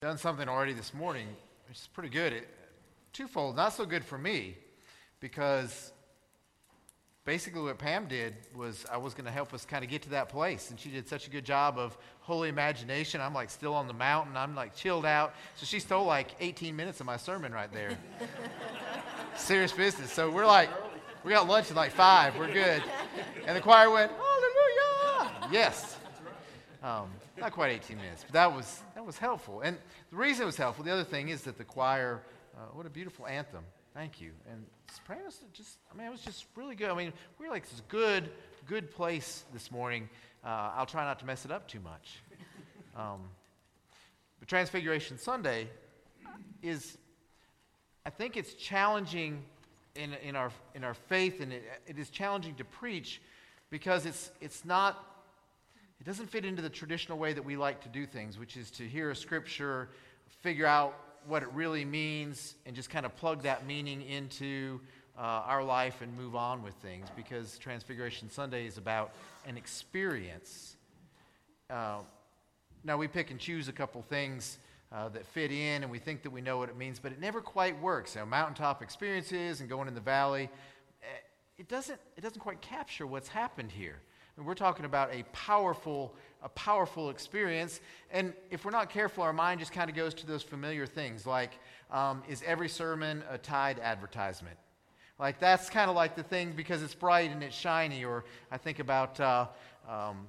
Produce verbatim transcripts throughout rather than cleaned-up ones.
Done something already this morning, which is pretty good. It, twofold, not so good for me, because basically what Pam did was I was going to help us kind of get to that place, and she did such a good job of holy imagination. I'm like still on the mountain. I'm like chilled out. So she stole like eighteen minutes of my sermon right there. Serious business. So we're like, we got lunch at like five. We're good. And the choir went, hallelujah. Yes. Um, not quite eighteen minutes, but that was that was helpful. And the reason it was helpful, the other thing is that the choir, uh, what a beautiful anthem. Thank you. And sopranos, just, I mean, it was just really good. I mean, we were like this good, good place this morning. Uh, I'll try not to mess it up too much. Um, but Transfiguration Sunday is, I think it's challenging in in our in our faith, and it, it is challenging to preach because it's it's not. It doesn't fit into the traditional way that we like to do things, which is to hear a scripture, figure out what it really means, and just kind of plug that meaning into uh, our life and move on with things, because Transfiguration Sunday is about an experience. Uh, now, we pick and choose a couple things uh, that fit in, and we think that we know what it means, but it never quite works. You know, mountaintop experiences and going in the valley, it doesn't, it doesn't quite capture what's happened here. And we're talking about a powerful, a powerful experience. And if we're not careful, our mind just kind of goes to those familiar things, like, um, is every sermon a Tide advertisement? Like, that's kind of like the thing because it's bright and it's shiny. Or I think about uh, um,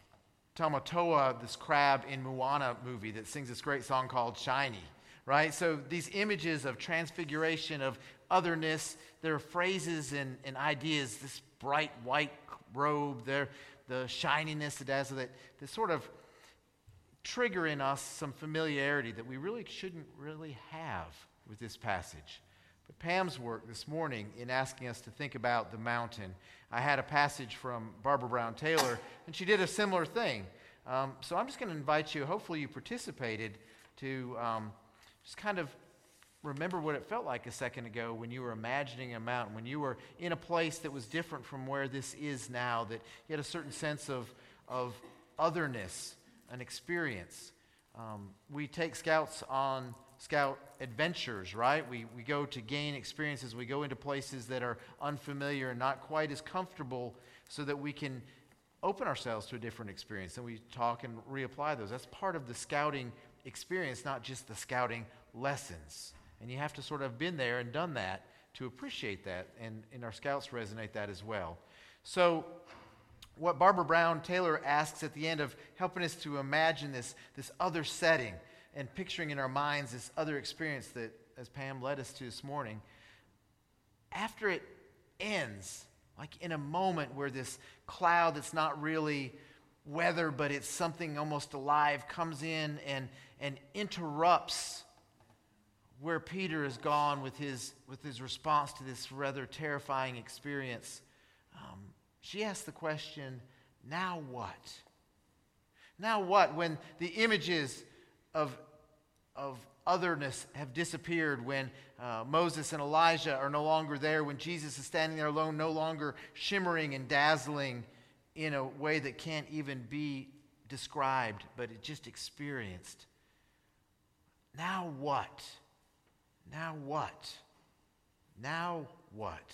Tamatoa, this crab in Moana movie that sings this great song called Shiny, right? So these images of transfiguration, of otherness, there are phrases and, and ideas, this bright white robe, there, the shininess, the dazzle, that, that sort of trigger in us some familiarity that we really shouldn't really have with this passage. But Pam's work this morning in asking us to think about the mountain, I had a passage from Barbara Brown Taylor, and she did a similar thing. Um, so I'm just going to invite you, hopefully you participated, to um, just kind of remember what it felt like a second ago when you were imagining a mountain, when you were in a place that was different from where this is now, that you had a certain sense of, of otherness, an experience. Um, we take scouts on scout adventures, right? We, we go to gain experiences. We go into places that are unfamiliar and not quite as comfortable so that we can open ourselves to a different experience. And we talk and reapply those. That's part of the scouting experience, not just the scouting lessons. And you have to sort of have been there and done that to appreciate that. And, and our scouts resonate that as well. So what Barbara Brown Taylor asks at the end of helping us to imagine this, this other setting and picturing in our minds this other experience that, as Pam led us to this morning, after it ends, like in a moment where this cloud that's not really weather, but it's something almost alive, comes in and, and interrupts where Peter is gone with his with his response to this rather terrifying experience. Um, she asks the question, now what? Now what? When the images of, of otherness have disappeared, when uh, Moses and Elijah are no longer there, when Jesus is standing there alone, no longer shimmering and dazzling in a way that can't even be described, but it just experienced. Now what? Now what? Now what?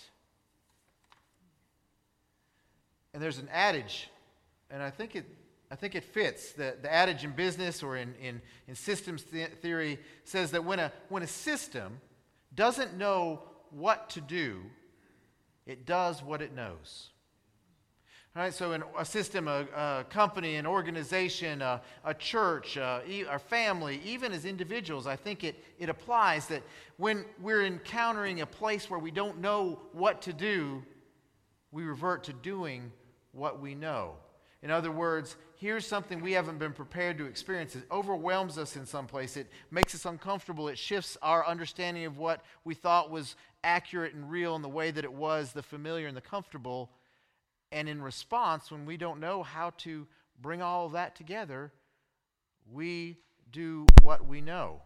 And there's an adage, and I think it I think it fits. The, the adage in business or in, in, in systems th- theory says that when a when a system doesn't know what to do, it does what it knows. All right, so in a system, a, a company, an organization, a, a church, a, a family, even as individuals, I think it, it applies that when we're encountering a place where we don't know what to do, we revert to doing what we know. In other words, here's something we haven't been prepared to experience. It overwhelms us in some place. It makes us uncomfortable. It shifts our understanding of what we thought was accurate and real in the way that it was, the familiar and the comfortable. And in response, when we don't know how to bring all of that together, we do what we know.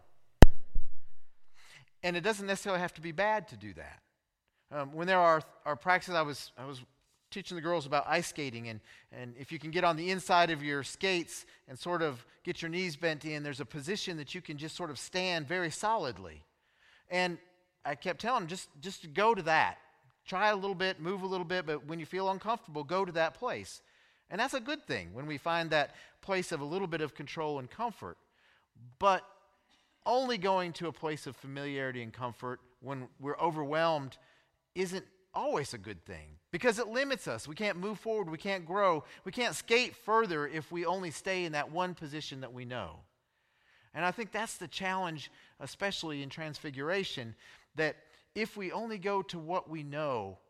And it doesn't necessarily have to be bad to do that. Um, when there are, are practices, I was I was teaching the girls about ice skating, and, and if you can get on the inside of your skates and sort of get your knees bent in, there's a position that you can just sort of stand very solidly. And I kept telling them, just, just go to that. Try a little bit, move a little bit, but when you feel uncomfortable, go to that place. And that's a good thing when we find that place of a little bit of control and comfort. But only going to a place of familiarity and comfort when we're overwhelmed isn't always a good thing, because it limits us. We can't move forward. We can't grow. We can't skate further if we only stay in that one position that we know. And I think that's the challenge, especially in Transfiguration, that if we only go to what we know,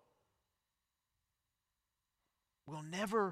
we'll never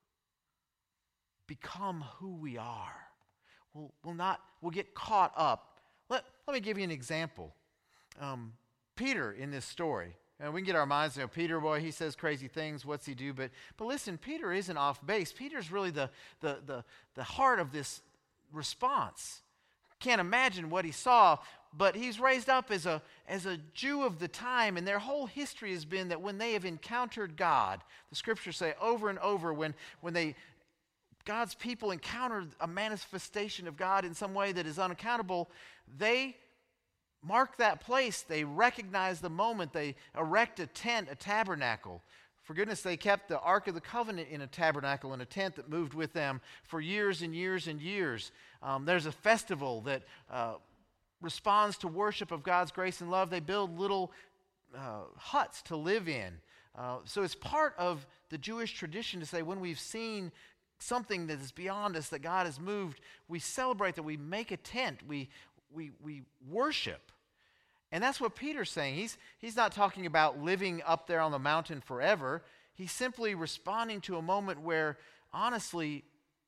become who we are. We'll, we'll not, we'll get caught up. Let, let me give you an example. Um, Peter in this story, and we can get our minds, you know, Peter, boy, he says crazy things. What's he do? But but listen, Peter isn't off base. Peter's really the the the, the heart of this response. Can't imagine what he saw, but he's raised up as a as a Jew of the time, and their whole history has been that when they have encountered God, the scriptures say over and over, when when they God's people encounter a manifestation of God in some way that is unaccountable, they mark that place. They recognize the moment. They erect a tent, a tabernacle. For goodness, they kept the Ark of the Covenant in a tabernacle, in a tent that moved with them for years and years and years. Um, there's a festival that uh, responds to worship of God's grace and love. They build little uh, huts to live in. Uh, so it's part of the Jewish tradition to say when we've seen something that is beyond us, that God has moved, we celebrate that, we make a tent, we we we worship. And that's what Peter's saying. He's he's not talking about living up there on the mountain forever. He's simply responding to a moment where, honestly,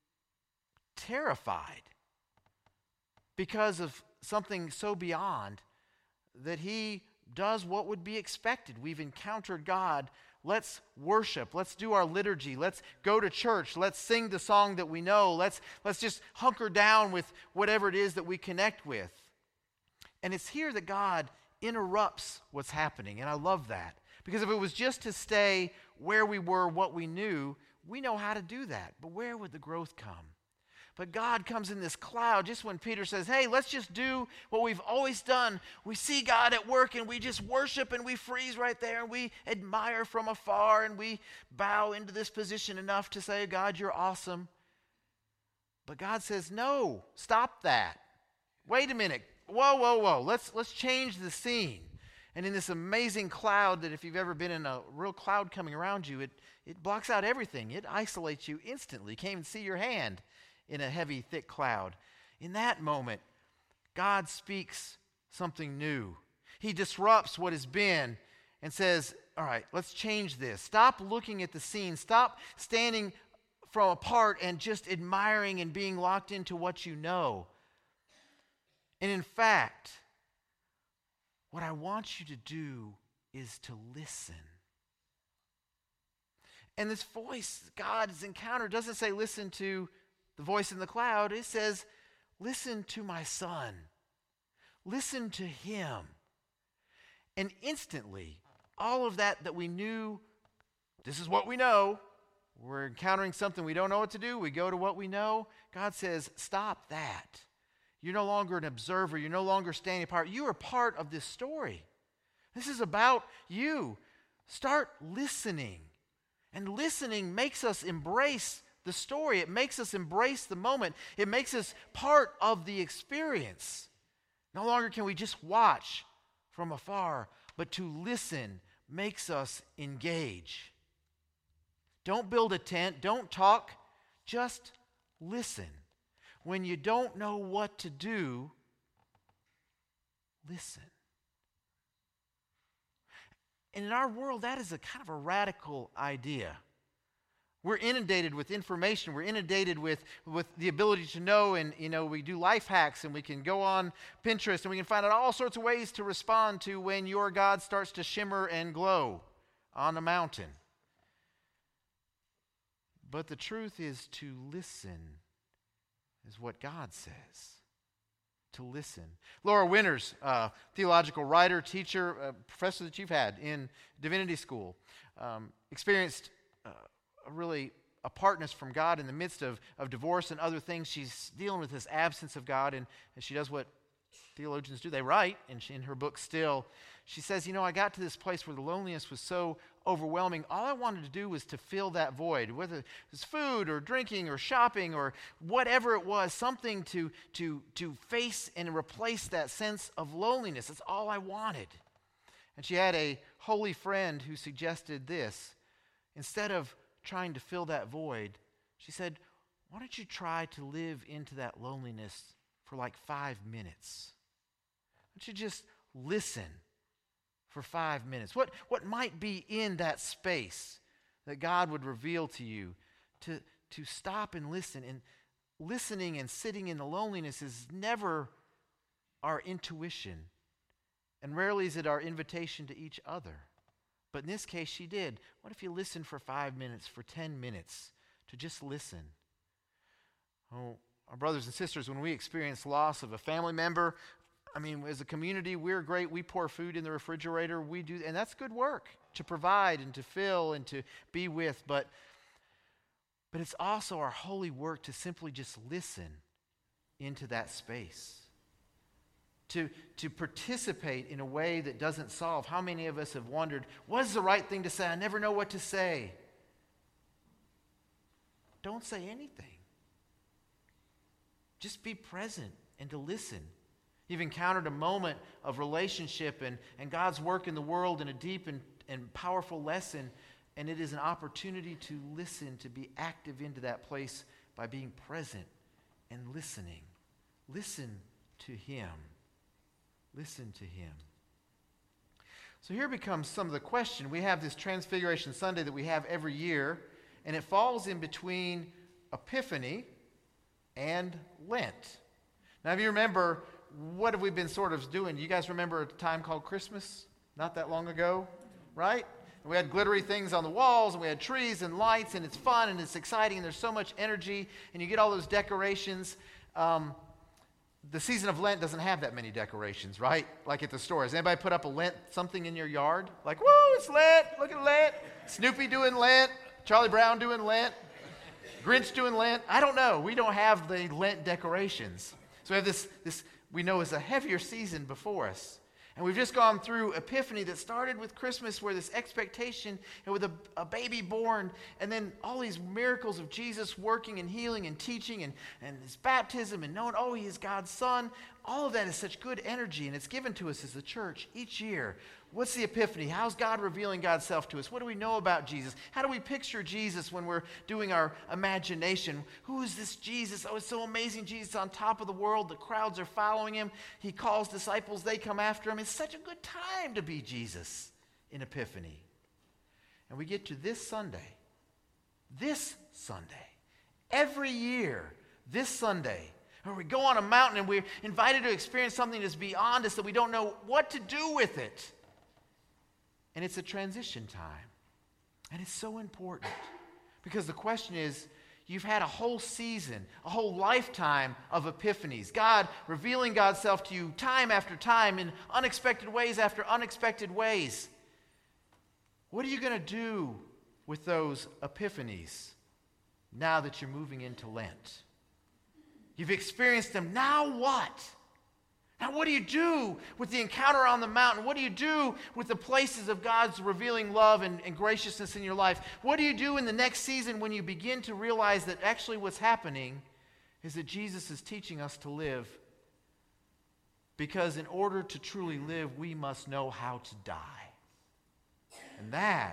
terrified because of something so beyond, that he does what would be expected. We've encountered God. Let's worship. Let's do our liturgy. Let's go to church. Let's sing the song that we know. Let's, let's just hunker down with whatever it is that we connect with. And it's here that God interrupts what's happening. And I love that. Because if it was just to stay where we were, what we knew, we know how to do that. But where would the growth come? But God comes in this cloud just when Peter says, hey, let's just do what we've always done. We see God at work and we just worship and we freeze right there and we admire from afar and we bow into this position enough to say, God, you're awesome. But God says, no, stop that. Wait a minute. Whoa, whoa, whoa. Let's, let's change the scene. And in this amazing cloud that if you've ever been in a real cloud coming around you, it, it blocks out everything. It isolates you instantly. You can't even see your hand in a heavy, thick cloud. In that moment, God speaks something new. He disrupts what has been and says, all right, let's change this. Stop looking at the scene. Stop standing from apart and just admiring and being locked into what you know. And in fact, what I want you to do is to listen. And this voice God has encountered doesn't say listen to the voice in the cloud. It says, listen to my son. Listen to him. And instantly, all of that that we knew, this is what we know. We're encountering something we don't know what to do. We go to what we know. God says, stop that. You're no longer an observer. You're no longer standing apart. You are part of this story. This is about you. Start listening. And listening makes us embrace the story. It makes us embrace the moment. It makes us part of the experience. No longer can we just watch from afar, but to listen makes us engage. Don't build a tent. Don't talk. Just listen. When you don't know what to do, listen. And in our world, that is a kind of a radical idea. We're inundated with information. We're inundated with, with the ability to know, and you know, we do life hacks, and we can go on Pinterest, and we can find out all sorts of ways to respond to when your God starts to shimmer and glow on a mountain. But the truth is to listen is what God says. To listen. Laura Winters, uh, theological writer, teacher, uh, professor that you've had in divinity school, um, experienced uh, a really apartness from God in the midst of, of divorce and other things. She's dealing with this absence of God, and, and she does what theologians do. They write, and she, in her book Still, she says, you know, I got to this place where the loneliness was so overwhelming. All I wanted to do was to fill that void, whether it was food or drinking or shopping or whatever it was, something to, to, to face and replace that sense of loneliness. That's all I wanted. And she had a holy friend who suggested this. Instead of trying to fill that void, she said, why don't you try to live into that loneliness for like five minutes? Why don't you just listen for five minutes? What, what might be in that space that God would reveal to you to, to stop and listen? And listening and sitting in the loneliness is never our intuition, and rarely is it our invitation to each other. But in this case, she did. What if you listen for five minutes, for ten minutes, to just listen? Oh, our brothers and sisters, when we experience loss of a family member, I mean, as a community, we're great. We pour food in the refrigerator. We do, and that's good work to provide and to fill and to be with. But, but it's also our holy work to simply just listen into that space. To, to participate in a way that doesn't solve. How many of us have wondered, what is the right thing to say? I never know what to say. Don't say anything. Just be present and to listen. You've encountered a moment of relationship and, and God's work in the world in a deep and, and powerful lesson, and it is an opportunity to listen, to be active into that place by being present and listening. Listen to Him. Listen to Him. So here becomes some of the question. We have this Transfiguration Sunday that we have every year, and it falls in between Epiphany and Lent. Now, if you remember, what have we been sort of doing? You guys remember a time called Christmas? Not that long ago, right? And we had glittery things on the walls, and we had trees and lights, and it's fun, and it's exciting, and there's so much energy, and you get all those decorations. Um, The season of Lent doesn't have that many decorations, right? Like at the store. Has anybody put up a Lent something in your yard? Like, whoa, it's Lent. Look at Lent. Snoopy doing Lent. Charlie Brown doing Lent. Grinch doing Lent. I don't know. We don't have the Lent decorations. So we have this, this we know is a heavier season before us. And we've just gone through Epiphany that started with Christmas, where this expectation and with a, a baby born, and then all these miracles of Jesus working and healing and teaching, and, and his baptism and knowing, oh, he is God's son. All of that is such good energy, and it's given to us as a church each year. What's the Epiphany? How's God revealing God's self to us? What do we know about Jesus? How do we picture Jesus when we're doing our imagination? Who is this Jesus? Oh, it's so amazing. Jesus on top of the world. The crowds are following him. He calls disciples. They come after him. It's such a good time to be Jesus in Epiphany. And we get to this Sunday. This Sunday. Every year, this Sunday, where we go on a mountain and we're invited to experience something that's beyond us that we don't know what to do with it. And it's a transition time. And it's so important. Because the question is, you've had a whole season, a whole lifetime of epiphanies. God revealing God's self to you time after time in unexpected ways after unexpected ways. What are you going to do with those epiphanies now that you're moving into Lent? You've experienced them. Now what? Now what do you do with the encounter on the mountain? What do you do with the places of God's revealing love and, and graciousness in your life? What do you do in the next season when you begin to realize that actually what's happening is that Jesus is teaching us to live? Because in order to truly live, we must know how to die. And that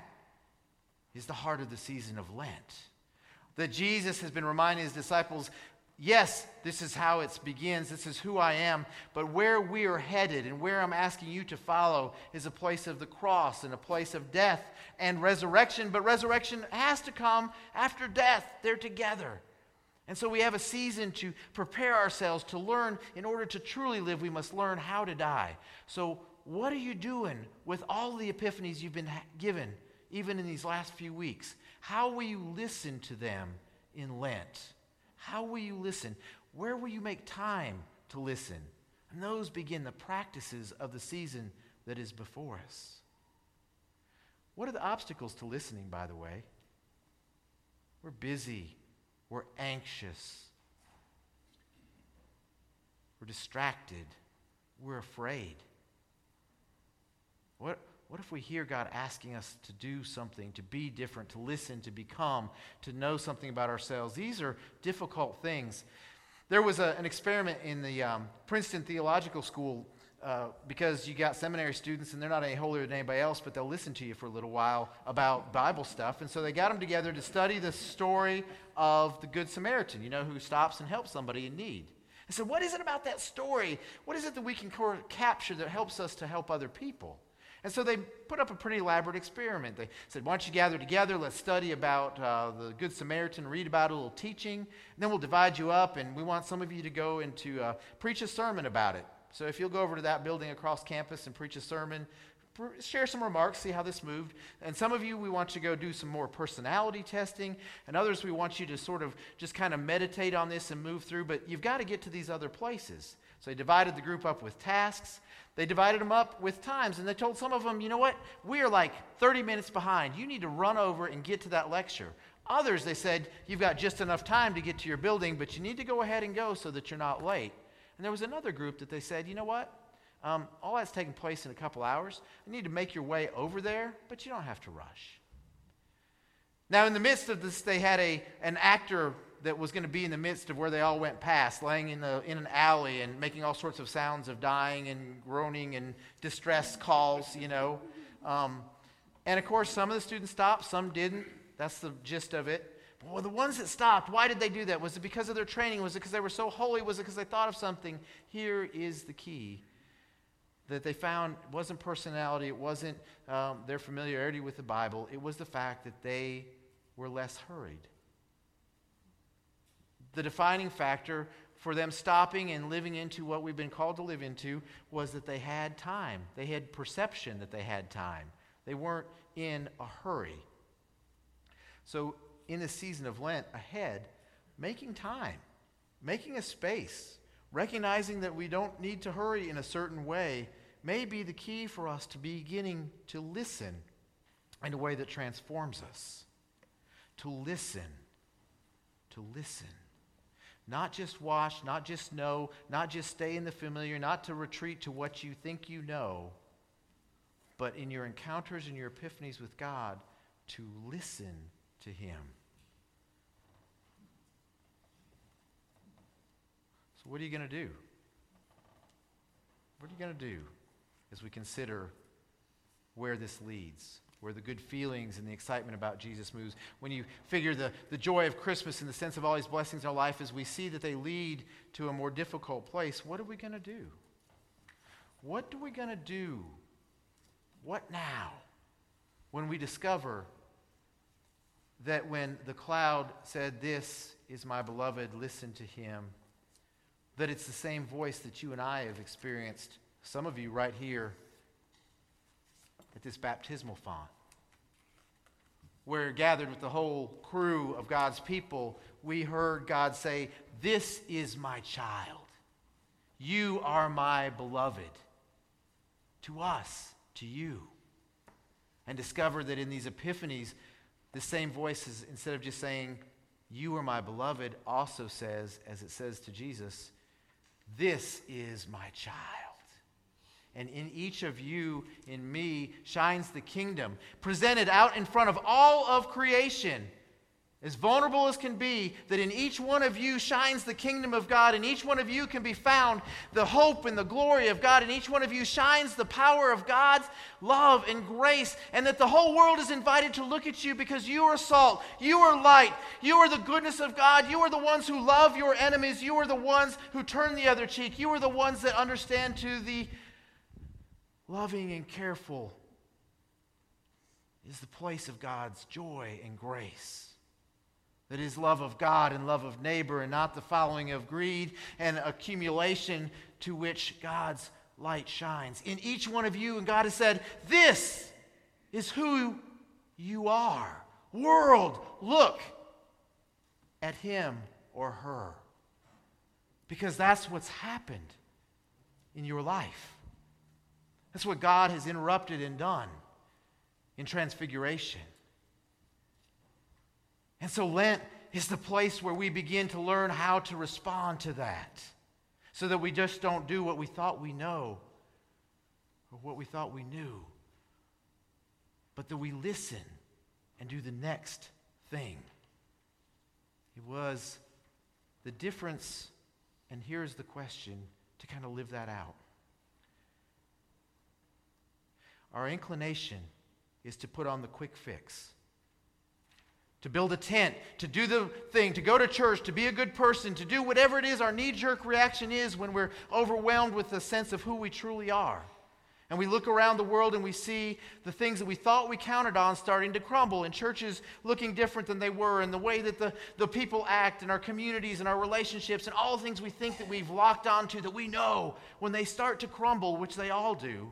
is the heart of the season of Lent. That Jesus has been reminding his disciples, yes, this is how it begins. This is who I am. But where we are headed and where I'm asking you to follow is a place of the cross and a place of death and resurrection. But resurrection has to come after death. They're together. And so we have a season to prepare ourselves to learn. In order to truly live, we must learn how to die. So what are you doing with all the epiphanies you've been given, even in these last few weeks? How will you listen to them in Lent? How will you listen? Where will you make time to listen? And those begin the practices of the season that is before us. What are the obstacles to listening, by the way? We're busy. We're anxious. We're distracted. We're afraid. What, what if we hear God asking us to do something, to be different, to listen, to become, to know something about ourselves? These are difficult things. There was a, an experiment in the um, Princeton Theological School uh, because you got seminary students and they're not any holier than anybody else, but they'll listen to you for a little while about Bible stuff. And so they got them together to study the story of the Good Samaritan, you know, who stops and helps somebody in need. I said, what is it about that story? What is it that we can cor- capture that helps us to help other people? And so they put up a pretty elaborate experiment. They said, why don't you gather together, let's study about uh, the Good Samaritan, read about it, a little teaching, and then we'll divide you up, and we want some of you to go and to uh, preach a sermon about it. So if you'll go over to that building across campus and preach a sermon, pr- share some remarks, see how this moved. And some of you, we want you to go do some more personality testing, and others, we want you to sort of just kind of meditate on this and move through, but you've got to get to these other places. So they divided the group up with tasks. They divided them up with times, and they told some of them, you know what, we are like thirty minutes behind. You need to run over and get to that lecture. Others, they said, you've got just enough time to get to your building, but you need to go ahead and go so that you're not late. And there was another group that they said, you know what, um, all that's taking place in a couple hours. You need to make your way over there, but you don't have to rush. Now, in the midst of this, they had a an actor that was going to be in the midst of where they all went past, laying in the in an alley and making all sorts of sounds of dying and groaning and distress calls, you know. Um, and of course, some of the students stopped, some didn't. That's the gist of it. But well, the ones that stopped, why did they do that? Was it because of their training? Was it because they were so holy? Was it because they thought of something? Here is the key that they found. It wasn't personality. It wasn't um, their familiarity with the Bible. It was the fact that they were less hurried. The defining factor for them stopping and living into what we've been called to live into was that they had time. They had perception that they had time. They weren't in a hurry. So in the season of Lent ahead, making time, making a space, recognizing that we don't need to hurry in a certain way may be the key for us to beginning to listen in a way that transforms us. To listen. To listen. Not just watch, not just know, not just stay in the familiar, not to retreat to what you think you know, but in your encounters and your epiphanies with God, to listen to Him. So what are you going to do? What are you going to do as we consider where this leads? Where the good feelings and the excitement about Jesus moves. When you figure the, the joy of Christmas and the sense of all these blessings in our life, as we see that they lead to a more difficult place, what are we going to do? What are we going to do? What now? When we discover that when the cloud said, "This is my beloved, listen to him," that it's the same voice that you and I have experienced, some of you right here, at this baptismal font. We're gathered with the whole crew of God's people. We heard God say, "This is my child. You are my beloved." To us, to you. And discover that in these epiphanies, the same voice is, instead of just saying, "You are my beloved," also says, as it says to Jesus, "This is my child." And in each of you, in me, shines the kingdom, presented out in front of all of creation, as vulnerable as can be, that in each one of you shines the kingdom of God. In each one of you can be found the hope and the glory of God. In each one of you shines the power of God's love and grace. And that the whole world is invited to look at you because you are salt, you are light, you are the goodness of God. You are the ones who love your enemies. You are the ones who turn the other cheek. You are the ones that understand to the loving and careful is the place of God's joy and grace. That is love of God and love of neighbor, and not the following of greed and accumulation, to which God's light shines. In each one of you, and God has said, "This is who you are." World, look at him or her. Because that's what's happened in your life. That's what God has interrupted and done in transfiguration. And so Lent is the place where we begin to learn how to respond to that, so that we just don't do what we thought we know or what we thought we knew, but that we listen and do the next thing. It was the difference, and here's the question, to kind of live that out. Our inclination is to put on the quick fix, to build a tent, to do the thing, to go to church, to be a good person, to do whatever it is our knee-jerk reaction is when we're overwhelmed with a sense of who we truly are. And we look around the world and we see the things that we thought we counted on starting to crumble, and churches looking different than they were, and the way that the, the people act, and our communities and our relationships, and all the things we think that we've locked onto that we know, when they start to crumble, which they all do,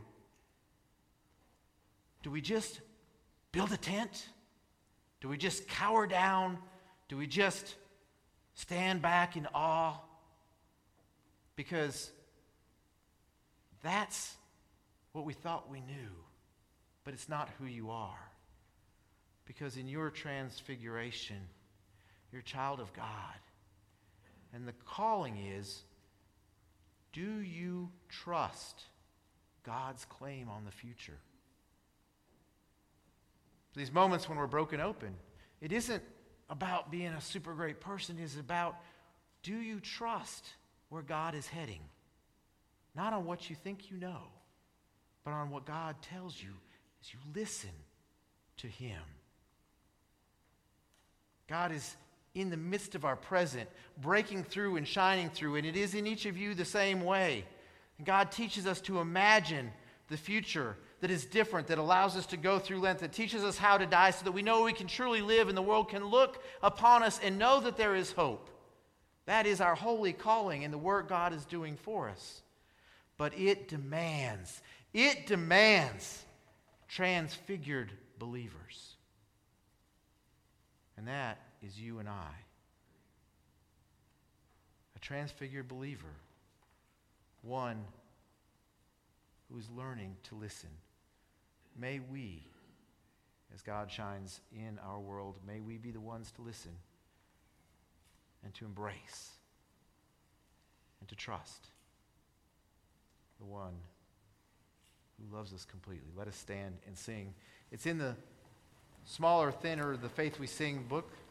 do we just build a tent? Do we just cower down? Do we just stand back in awe? Because that's what we thought we knew, but it's not who you are. Because in your transfiguration, you're a child of God. And the calling is, do you trust God's claim on the future? These moments when we're broken open, it isn't about being a super great person. It's about, do you trust where God is heading? Not on what you think you know, but on what God tells you as you listen to Him. God is in the midst of our present, breaking through and shining through, and it is in each of you the same way. And God teaches us to imagine the future that is different, that allows us to go through Lent, that teaches us how to die so that we know we can truly live and the world can look upon us and know that there is hope. That is our holy calling and the work God is doing for us. But it demands It demands transfigured believers. And that is you and I. A transfigured believer. One who is learning to listen. May we, as God shines in our world, may we be the ones to listen and to embrace and to trust the one who loves us completely. Let us stand and sing. It's in the smaller, thinner, The Faith We Sing book.